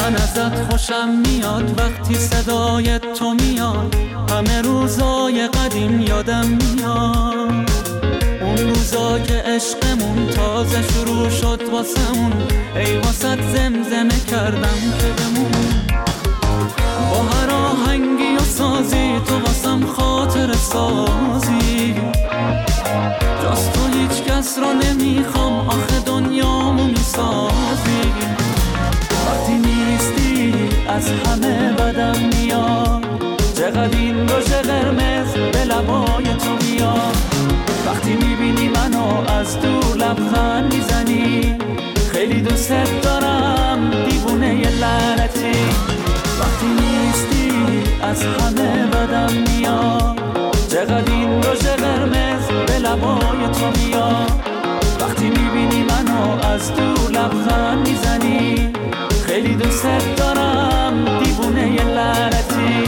من ازت خوشم میاد وقتی صدای تو میاد، همه روزای قدیم یادم میاد، اون روزا که عشقمون تازه شروع شد واسمون، ای واسط زمزمه کردم که بمون، با هر آهنگی و سازی تو واسم خاطر سازی، جز تو هیچ کس رو نمیخوام، آخه دنیامو میسازی، وقتی نیستی از همه بدم میاد، چقدر این روژ قرمز به لبای تو میاد، وقتی میبینی منو از دور لبخند میزنی، خیلی دوست دارم دیوونه ی لعنتی، وقتی نیستی از همه بدم میاد، چقدر این روژ قرمز به لبای تو میاد، وقتی میبینی منو از دور لبخند میزنی، خیلی دوست دارم دیوونه ی لعنتی.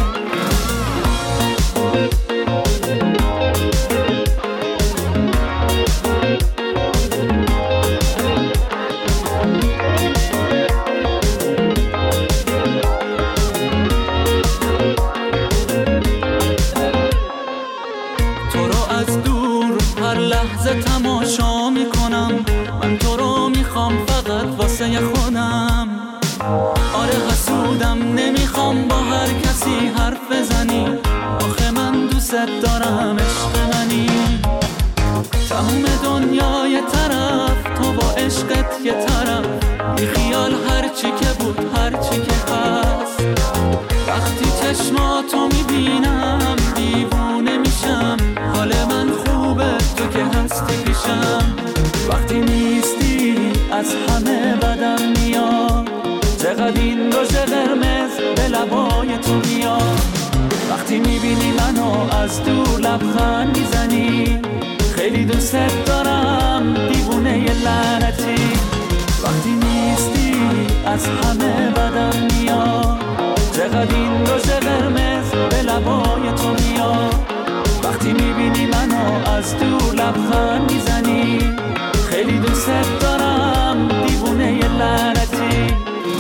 تماشا میکنم، من تو رو میخوام فقط واسه خودم، آره حسودم نمیخوام با هر کسی حرف بزنی، آخه من دوست دارم عشق منی، تموم دنیای طرف تو با عشقت یه طرف، بی خیال هرچی که بود هرچی که هست، وقتی چشماتو میبینم دیوونه میشم، حال من خوبه تو که هستی پیشم، وقتی نیستی از همه بدم میاد، چقدر این روژ قرمز به لبای تو میاد، وقتی میبینی منو از دور لبخند میزنی، خیلی دوست دارم دیوونه ی لعنتی، وقتی نیستی از همه بدم میاد، چقدر این روژ قرمز به لبای تو میاد، وقتی میبینی منو از دور لبخند میزنی، خیلی دوست دارم دیوونه ی لعنتی.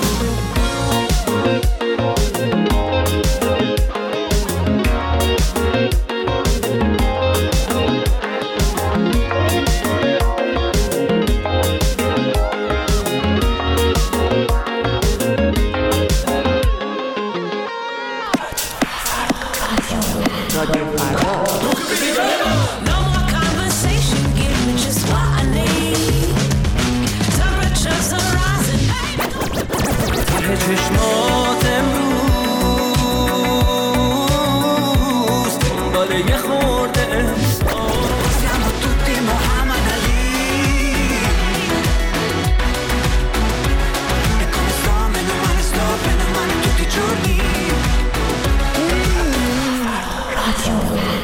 چشمات امروز دنبال یه خورده احساس، siamo tutti Muhammad Ali, e come sto meno male tutti i giorni. Radio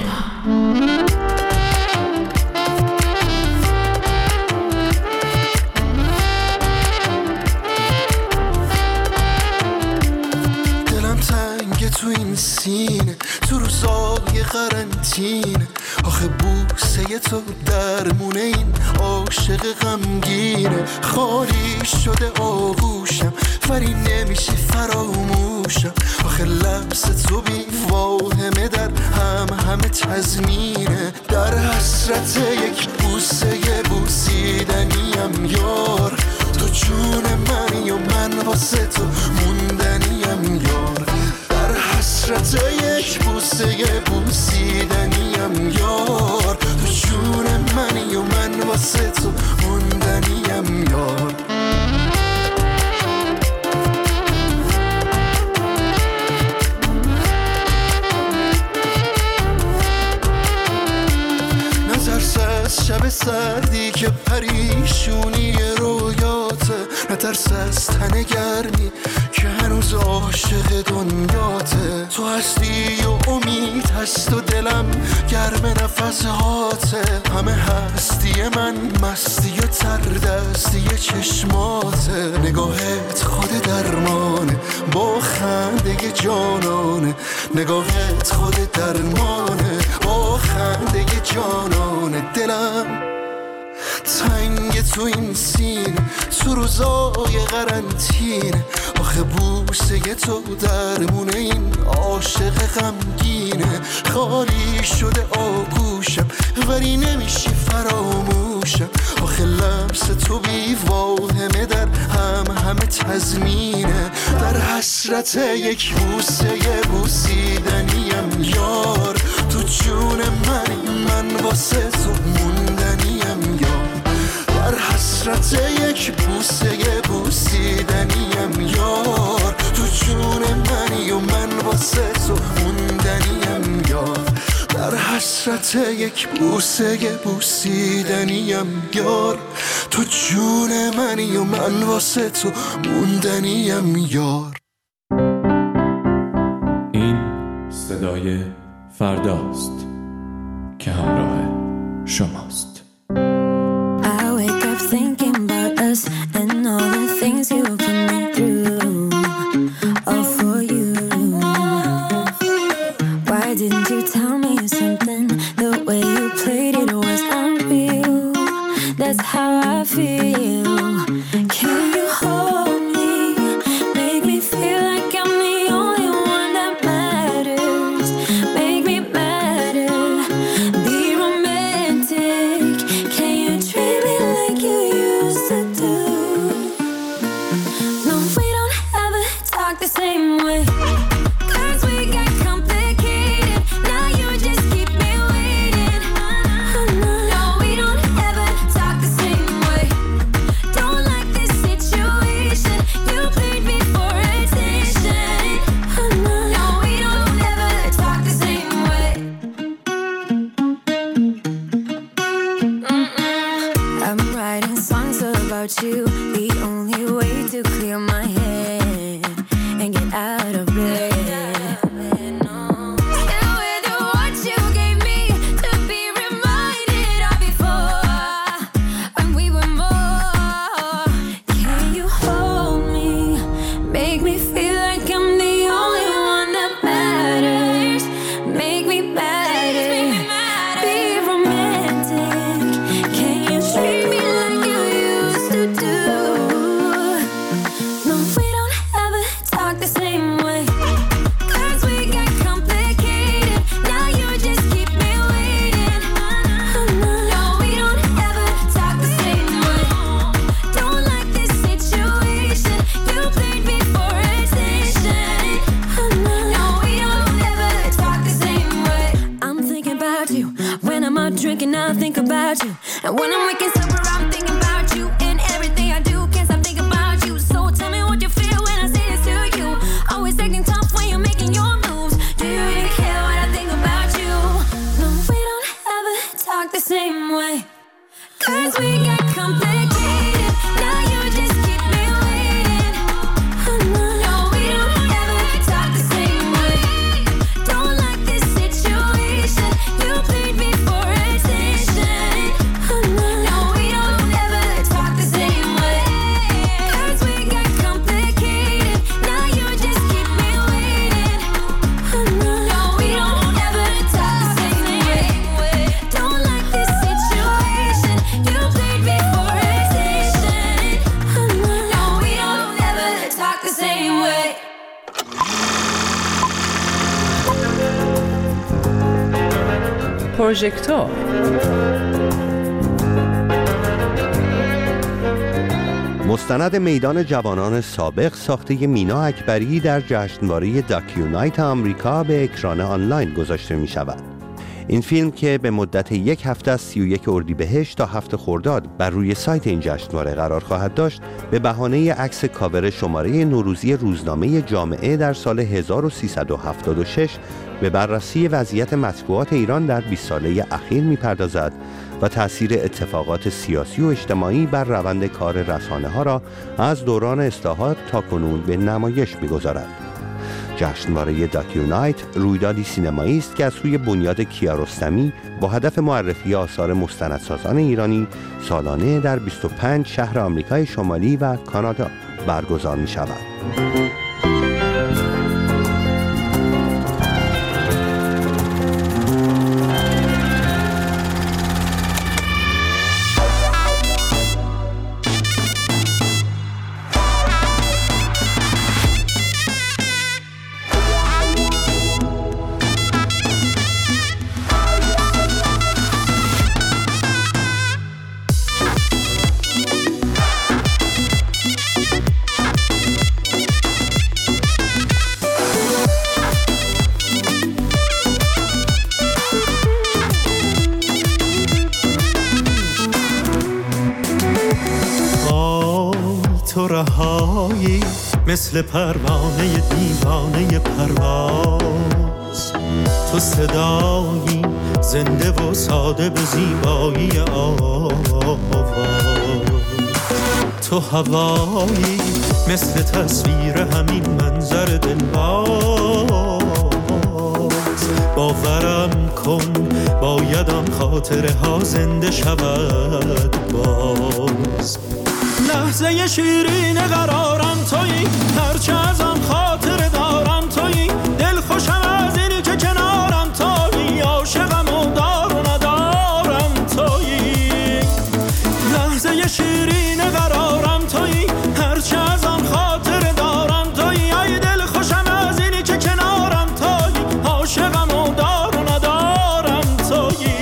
تو این سینه تو روزای قرنطینه، آخه بوسه تو درمونه این عاشق غمگینه، خالی شده آغوشم ولی نمیشه فراموشم، آخه لمس تو بی واهمه در همه تضمینه، در حسرت یک بوسه بوسیدنیم یار، تو جون منی و من واسه تو موندنیم یار، حسرت یک بوسه بوسیدنیم یار، تو جون منی و من واسه تو موندنیم یار. نترس از شب سردی که پریشونی رویاته، نترس از تن گرمی که هنوز عاشق دنیاته، تو هستی و امید هست و دلم گرم نفس هاته، همه هستی من مستی و تردستی چشماته، نگاهت خود درمانه با خنده جانانه، نگاهت خود درمانه با خنده جانانه، دلم تنگ تو این سینه تو روزای قرنطینه، آخه بود بوسه تو درمونه این عاشق غمگینه. خالی شده آغوشم ولی نمیشی فراموشم. آخه لمس تو بی واهمه در همه تضمینه. در حسرت یک بوسه بوسیدنیم یار. تو جون من واسه تو موندنیم یار. در حسرت یک بوسه بوسیدنیم یار. تو جون منی و من واسه تو موندنیم یار. در حسرت یک بوسه بوسیدنیم یار. تو جون منی و من واسه تو موندنیم یار. این صدای فرداست که همراه شماست. I wake up thinking about us and all the things you put me through, all for you. Why didn't you tell me something? The way you played it was unreal. That's how I feel. Can you hold me? Make me feel like I'm the only one that matters. Make me matter. Be romantic. Can you treat me like you used to do? No, we don't ever talk the same way. 'Cause we got complicated. Now you just keep me waiting. No, we don't ever talk the same way. Don't like this situation. You played me for attention. No, we don't ever talk the same way. I'm writing songs about you. The only way to clear my head and get out of bed. Still with what you gave me to be reminded of before when we were more. Can you hold me? Make me feel like I'm the only one that matters. Make me matter. Be romantic. Can you treat me like you used to do? No, we don't ever talk the same way. 'Cause we got complicated. Now you just keep me waiting. No, we don't ever talk the same way. Don't like this situation. You played me for attention. No, we don't ever talk the same way. I'm thinking about you. When I'm out drinking, I think about you. And when I'm waking sober, I'm thinking about you. And everything I do, can't stop thinking about you. So tell me what you feel when I say this to you. Always acting tough when you're making your moves. Do you really care what I think about you? No, we don't ever talk the same way. 'Cause we got complicated. Now you just keep me waiting. No, we don't ever talk the same way. Don't like this situation. You played me for attention. No, we don't ever talk the same way. 'Cause we got complicated. Now you just keep me waiting. No, we don't ever talk the same way. Don't like this situation. You played me for attention. No, we don't ever talk the same way. پروژکتور مستند میدان جوانان سابق ساخته مینا اکبری در جشنواره داکیونایت آمریکا به اکران آنلاین گذاشته می شود. این فیلم که به مدت یک هفته از 31 اردیبهشت تا 7 خرداد بر روی سایت این جشنواره قرار خواهد داشت، به بهانه عکس کاور شماره نوروزی روزنامه جامعه در سال 1376 به بررسی وضعیت مطبوعات ایران در 20 ساله اخیر می‌پردازد و تأثیر اتفاقات سیاسی و اجتماعی بر روند کار رسانه‌ها را از دوران اصلاحات تا کنون به نمایش می‌گذارد. جشنواره داکیونایت رویدادی سینمایی است که از سوی بنیاد کیارستمی با هدف معرفی آثار مستندسازان ایرانی سالانه در 25 شهر آمریکای شمالی و کانادا برگزار می‌شود. مثل پروانه دیوانه پرواز. تو صدایی زنده و ساده به زیبایی آواز. تو هوایی مثل تصویر همین منظر دلباز. باورم کن بایدم خاطره ها زنده شود باز. لحظه شیرین قرارم تویی، هرچه ازم خاطره دارم تویی. دل خوشم از اینی که کنارم تویی، عاشقم و دار و ندارم تویی. لحظه شیرین قرارم تویی، هرچه ازم خاطره دارم تویی. ای دل خوشم از اینی که کنارم تویی، عاشقم و دار و ندارم تویی.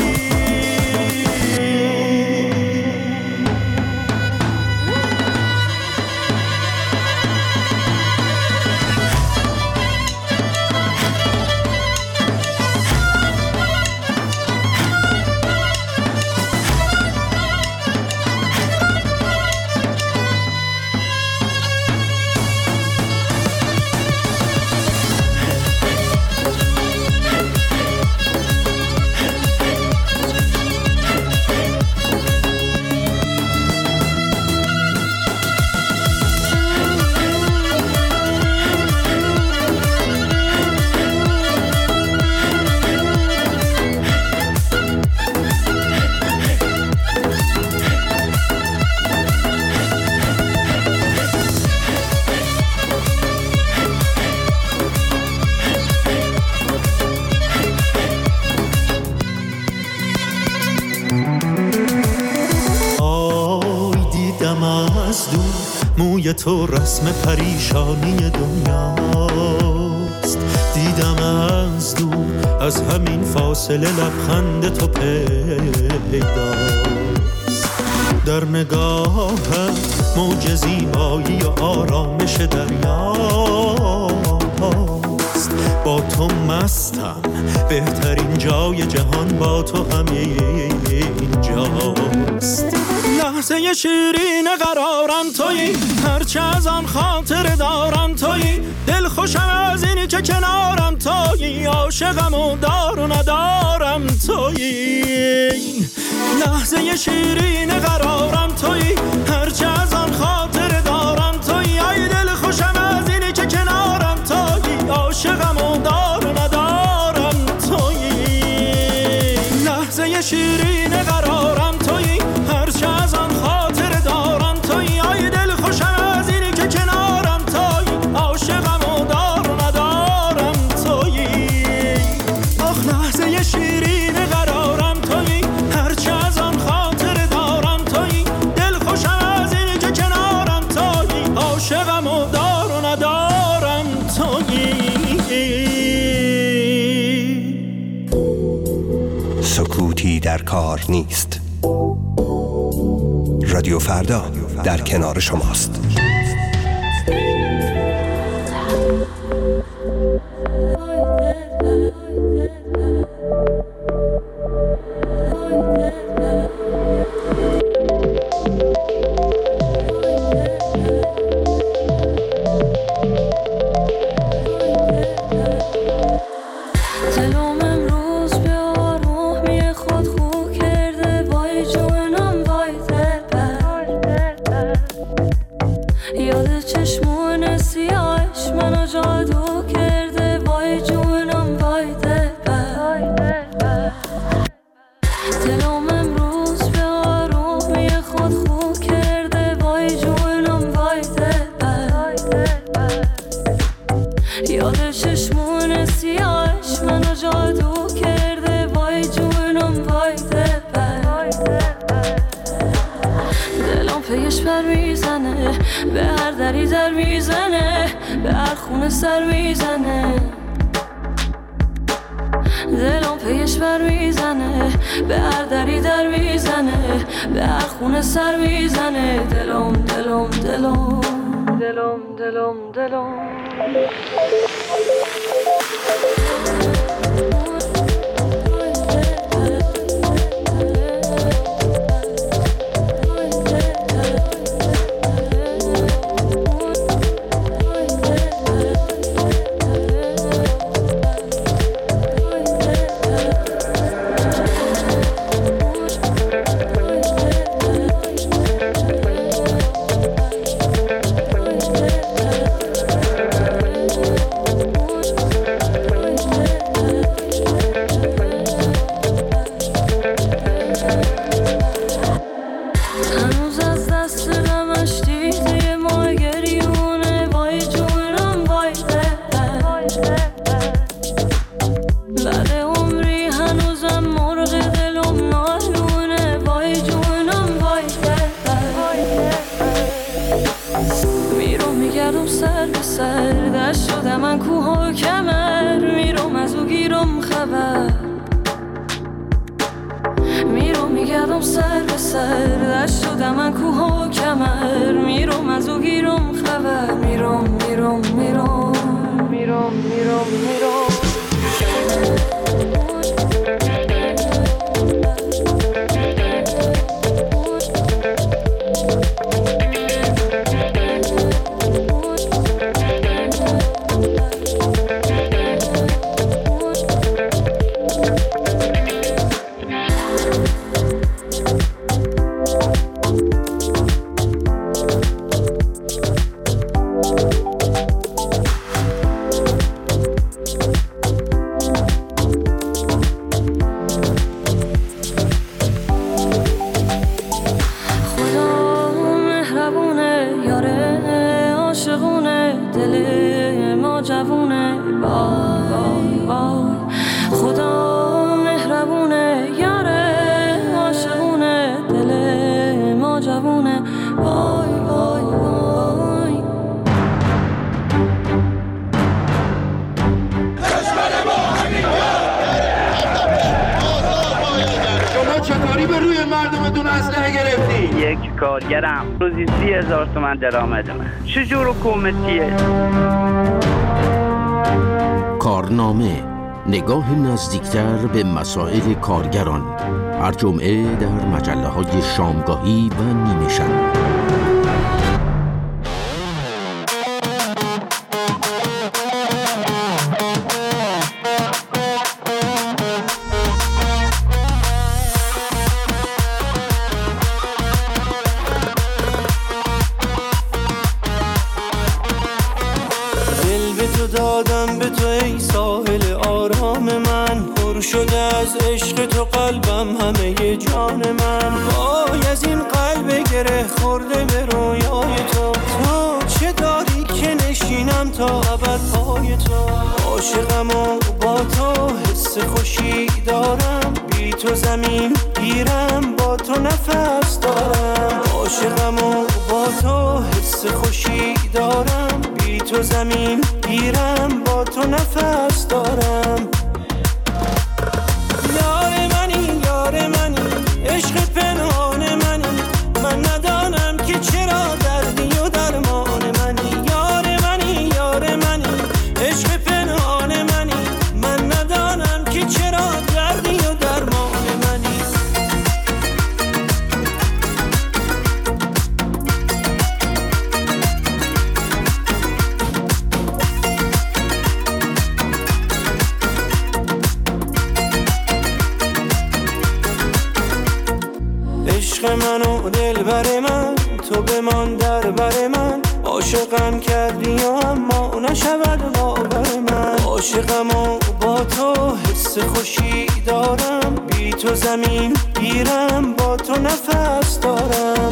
موی تو رسم پریشانی دنیاست. دیدم از دور از همین فاصله لبخند تو پیداست. در نگاهم موج زیبایی و آرامش دریاست. با تو مستم، بهترین جای جهان با تو همین جاست. لحظه شیرین قرارم تویی، هرچه ازم خاطر دارم تویی. دل خوشم از اینی که کنارم تویی، عاشقم و دار و ندارم تویی. لحظه شیرین قرارم تویی، هرچه ازم خاطر دارم تویی. ای دل خوشم از اینی که کنارم تویی، عاشقم و دار و ندارم تویی. لحظه شیرین قرارم تویی، هرچه ازم خاطر دارم تویی. ای دل خوشم از اینی که کنارم تویی، عاشقم و دار و ندارم تویی. آخ لحظه شیرین قرارم تویی، هرچه ازم خاطر دارم تویی. دل خوشم از اینی که کنارم تویی، عاشقم و دار و ندارم تویی. سکوتی در کار نیست. رادیو فردا در کنار شماست. به هر دری در میزنه، به هر خونه سر میزنه. دلم پیش بر میزنه، به هر دری در میزنه، به هر خونه سر میزنه. دلم دلم دلم دلم دلم دلم دست شده من کوه و کمر میرم از او گیرم خبر میرم میگردم سر به سر دست شده من کوه و کمر میرم از او گیرم خبر میرم میرم میرم میرم میرم میرم کارگرم روزی 30,000 تومان درآمد من چجور حکومتیه؟ کارنامه، نگاه نزدیکتر به مسائل کارگران، هر جمعه در مجله‌های شامگاهی و نیمه شب. دادم به تو ای ساحل آرام من، پر شده از عشق تو قلبم همه جان من. وای از این قلب گره خورده به رویای تو، تو چه داری که نشینم تا ابد پای تو. عاشقم و با تو حس خوشی دارم، بی تو زمین گیرم با تو نفس دارم. عاشقم و با تو حس خوشی دارم، بی تو زمین گیرم با تو نفس دارم. یار منی یار منی عشق پنهان منی، من ندانم که چرا دردی و درمان منی. یار منی یار منی عشق پنهان منی، من ندانم که چرا دردی و درمان منی. عشق من و دلبر من، تو بمان در بر من. عاشقم کردی و اما نشود باور من. عاشقم و با تو حس خوشی دارم، بی تو زمین گیرم با تو نفس دارم.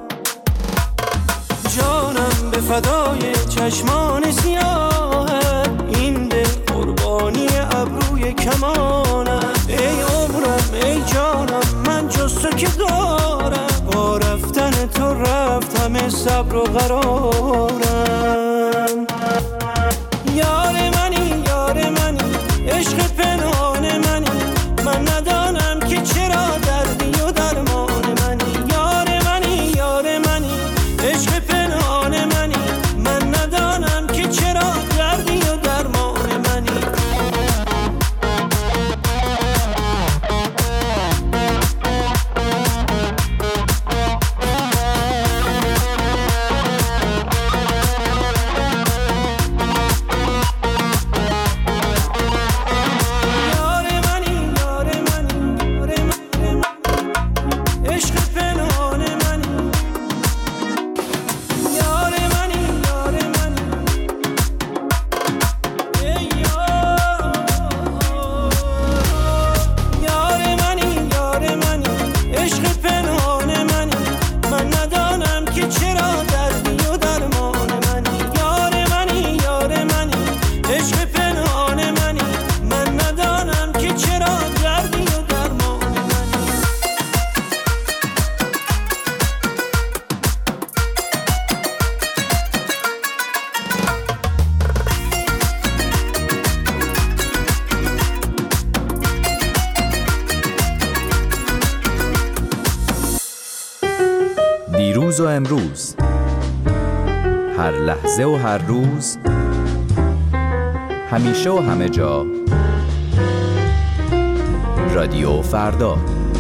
جانم به فدای چشمان سیاه، این دل قربانی ابروی کمانم. ای عمرم ای جانم من جز تو که دارم، با رفتن تو رفت همه صبر و قرارم. یار منی یار منی عشق پنهان منی، من ندانم که چرا دردی و درمان منی. یار منی یار منی عشق پنهان منی، من ندانم که چرا دردی و درمان منی. دیروز و امروز، هر لحظه و هر روز، همیشه و همه جا. رادیو فردا.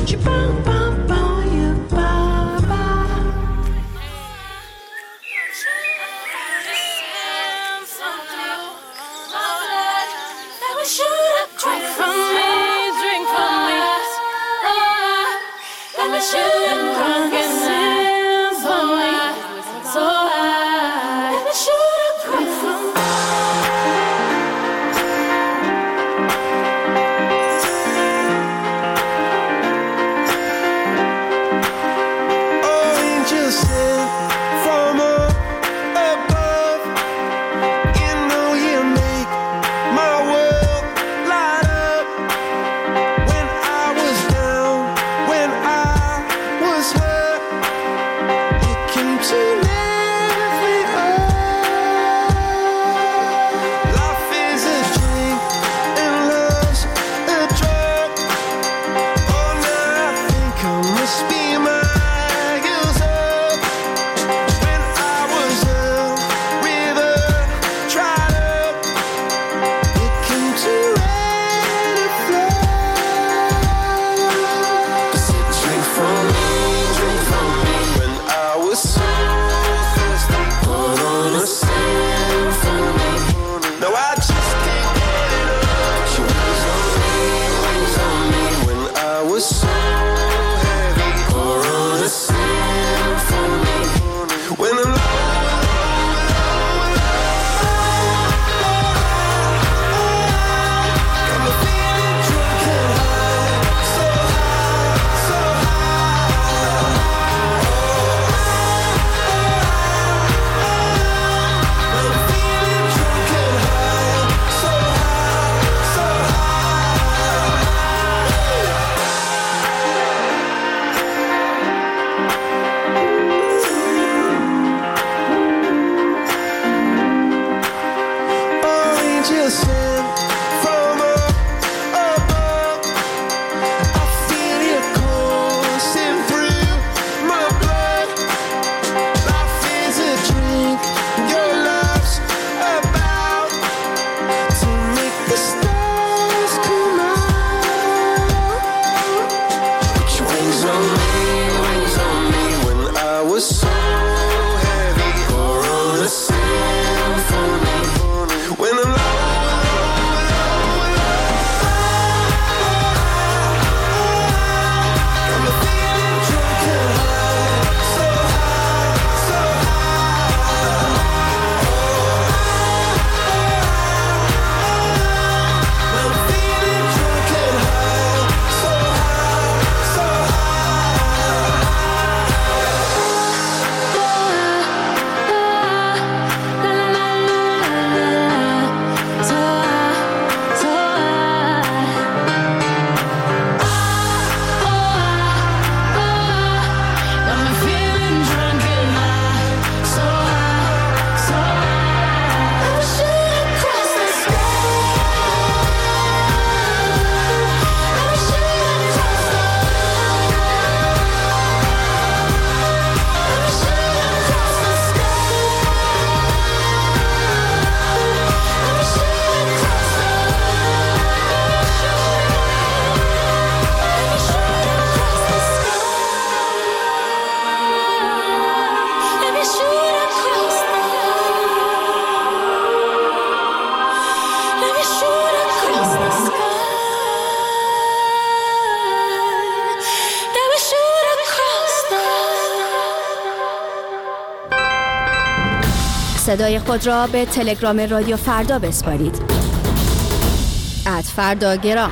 صدای خود را به تلگرام رادیو فردا بسپارید. @فرداگرام.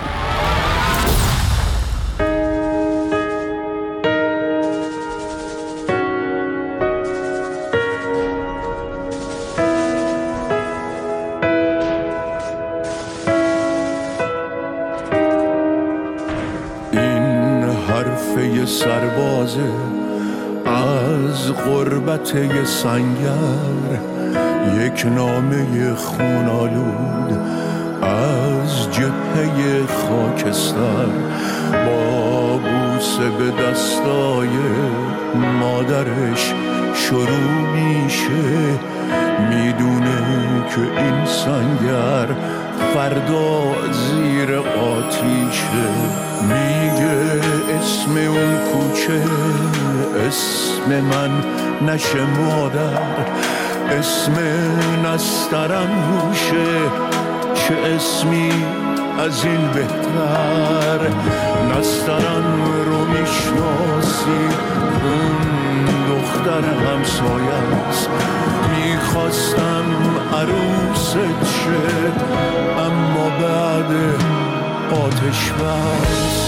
این حرفه سربازه از غربت سنگر، یک نامه خونالود از جبهه خاکستر با بوسه به دستای مادرش شروع میشه، میدونه که این سنگر فردا زیر آتیشه. میگه اسم اون کوچه اسم من نشه مادر، اسم نسترن روشه، چه اسمی از این بهتر. نسترن رو میشناسی، اون دختر همسایه است. میخواستم عروست شه اما بعد آتش بس.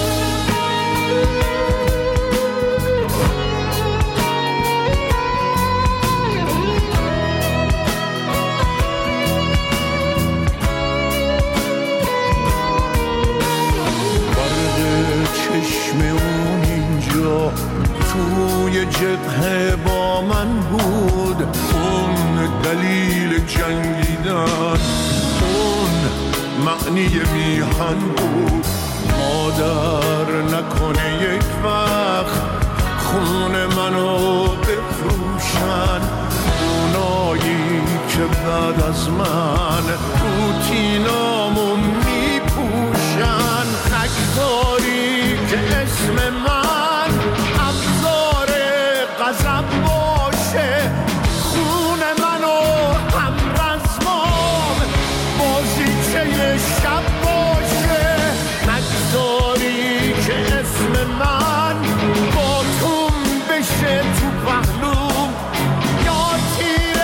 چشم اون اینجا توی جبهه با من بود، اون دلیل جنگیدن، اون معنی میهن بود. مادر نکنه یک وقت خون منو بفروشن، اونایی که بعد از من روتینامو میپوشن. خکداری که اسم من ابزار غضب باشه، خون منو هم رزمام بازیچه شب باشه. خکداری که اسم من با توم بشه تو پهلوم، یا تیر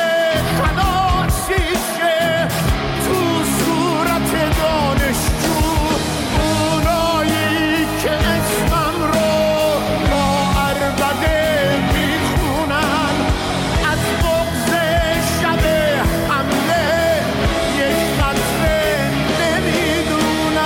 خلاصیشه تو صورت دانشجو. اونایی که اسمم رو با عربده میخونن، از بغض شب حمله یک قطره نمیدونن.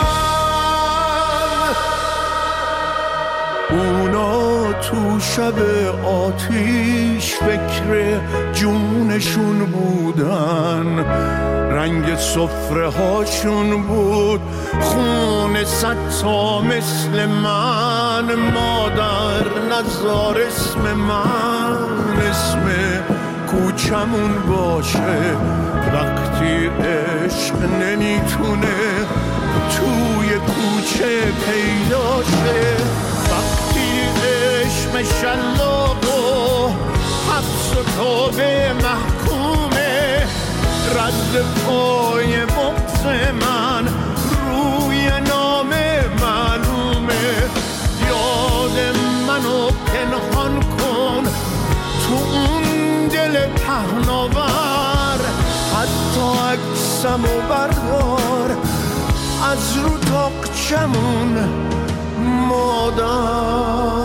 اونا تو شب آتیش فکر جونشون بودن، رنگ سفره هاشون بود خون ستا مثل من. مادر نذار اسم من اسم کوچمون باشه، وقتی عشق نمیتونه توی کوچه پیدا شه. وقتی عشق شلاق و حبس و توبه محکومه، رد پای بغض من روی نام معلومه. یاد منو پنهان کن تو اون دل پهناور، حتی عکسمو بردار از رو تاقچمون مادر.